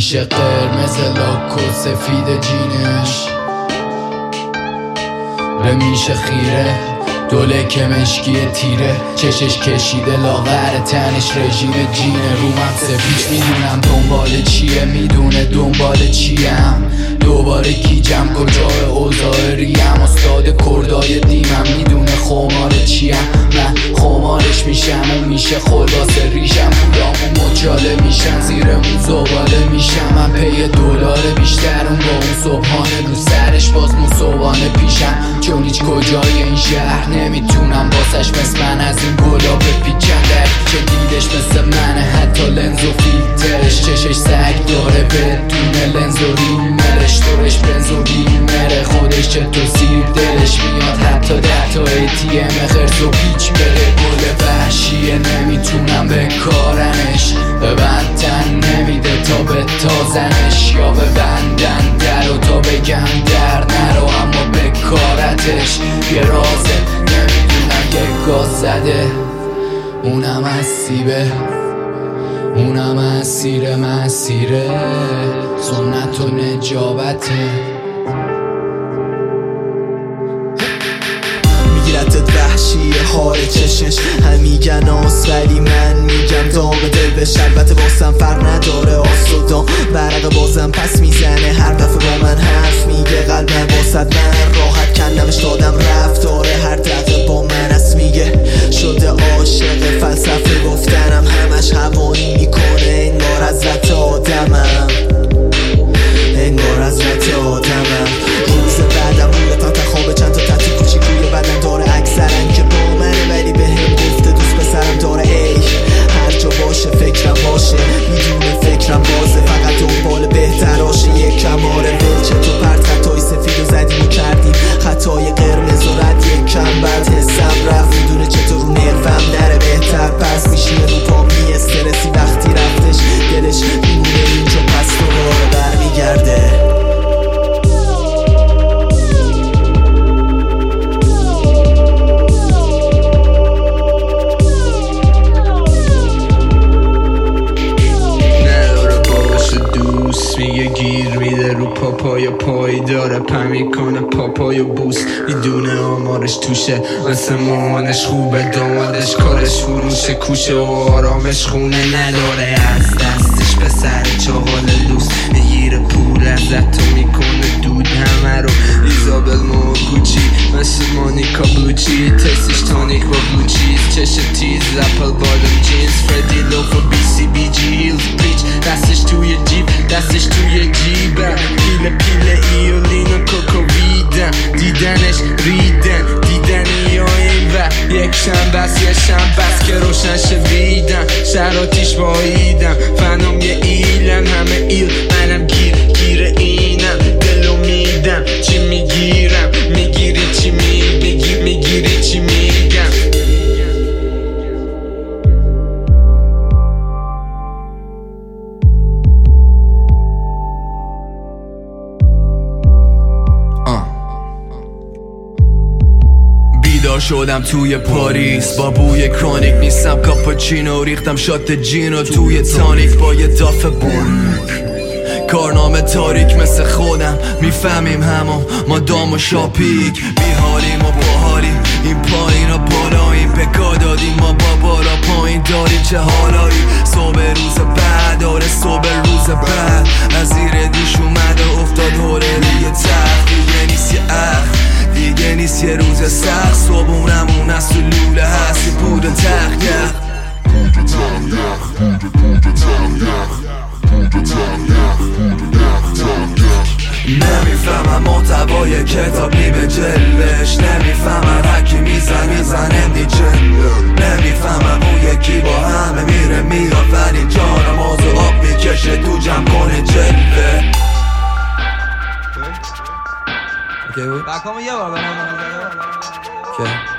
میشه قرمز لاک و سفید جینش میشه خیره دوله که مشکی تیره چشش کشیده لاغر تنش رژیم جینه رومم سفیش میدونم دنبال چیه میدونه دنبال چیم دوباره گیجم کجای اوضاع ریم استاد کردای دیمم میدونه خمار چیم من خمارش میشم و میشه خلاص ریشم پولامو مچاله میشن زیرمون زباله میشم من پی دلار بیشتر اون با اون صبحانه رو سرش باز مصوبانه پیشم چون هیچ کجای این شهر نمیتونم باسش مثل من از این گلا بپیچم در که دیدش مثل منه حتی لنز و فیلترش چشش سگ داره بدون لنز و ریمرش دورش بنز و ریمره خودش چطور سیر دلش میاد حتی 10 تا ATM خرس و پیچ بده گل وحشیه نمیتونم به کارنش ببندن نمیده تا به تازنش یا ببندن درو تا بگن در نرو اما به کارتش یه رازه نمیدونم یه گاز زده اونم از سیبه اونم اسیر مسیره سنت و نجابته میگیرتت وحشیه هاره چشش هم میگن آس ولی من میگم داغ دل بش البته بازم فرق نداره آس و دام برق بازم پس میزنه هر دفعه با من حرف میگه قلبم واسد من راحت کندمش دادم رفت داره هر دقیقه با من است میگه شده عاشق فلسفه گفتنم همش هوایی میکنه انگار حضرت آدمم انگار حضرت آدمم روز بعدم روی تخت خواب چند تا تطی کوچیکوی بدن داره اکثرن که با منه ولی به هم گفته دوست پسرم داره ای هر جا باشه فکرم باشه میدونه فکرم بازه فقط دنبال بهتراشه یک کماره ولچه تو پرت خطای سفید و زدیم و کردیم خطای قرمز و رد یک کم بعد حسم رفت میدونه چطور رو نرفم داره بهتر پس میشینه رو پا می استرسی وقتی رفتش دلش میمونه اینجا پس دوباره برمیگرده میگه گیر میده رو پاپای پای داره پم میکنه پاپای و بوس میدونه آمارش توشه مثل مامانش خوبه دامادش کارش فروشه کوشه و آرامش خونه نداره از دستش به سر چهال لوس میگیره پول ازت تو میکنه دود همه رو ایزابل موکوچی مثل مانیکا بلوچی تستش تانیک با بلوچیز چش تیز اپل بادم جینز فردی لوف و بی سی بی جی هیلز پریچ دستش توی جیب دستش توی جیبه پیله پیله ایولین و کوکوویدن دیدنش ریدن دیدنی یا این و یک شنبس یه شنبس که روشن شویدن شراتیش باییدم فنام یه ایلم همه ایل منم گیر اینم دلو میدم چی میگیرم میگیری چی میگیری چی میگم بیدار شدم توی پاریس با بوی کرونیک نیستم کاپوچینو ریختم شات جینو توی تانیک با یه دافه باریک کارنامه تاریک مثل خودم میفهمیم همو ما دام و شاپیک بیحالیم و باحالیم این پایین و بالاییم پکا دادیم ما با بالا پایین داریم چه حالایی صبح روز بعد آره صبح روز بعد از زیر دوش اومده افتاد هوره یه تخت دیگه نیست یه اخ دیگه نیست یه روز سخت صبحونمون از تو لوله هستی بود تخت نمیفهمم محتوای کتاب نیمه جلوش نمیفهمم هرکی میزنه دیجل نمیفهمم اون یکی با همه میره میاد ولی جانم آزو آب میکشه تو جمع کنه جلوه بکامو یه بار